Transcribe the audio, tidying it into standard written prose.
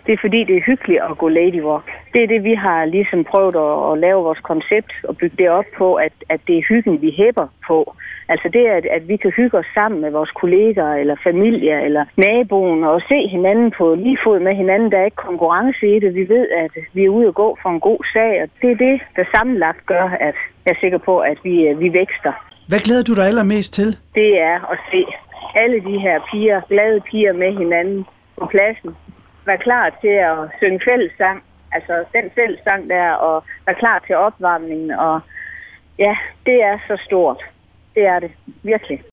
Det er fordi, det er hyggeligt at gå ladywalk. Det er det, vi har ligesom prøvet at lave vores koncept og bygge det op på, at det er hyggen, vi hæpper på. Altså det, at vi kan hygge os sammen med vores kolleger eller familie eller naboen og se hinanden på lige fod med hinanden. Der er ikke konkurrence i det. Vi ved, at vi er ude at gå for en god sag, og det er det, der sammenlagt gør, at jeg er sikker på, at vi vækster. Hvad glæder du dig allermest til? Det er at se alle de her piger, glade piger med hinanden på pladsen. Være klar til at synge fællessang, altså den fællessang der, og være klar til opvarmningen. Og ja, det er så stort. Det er det virkelig.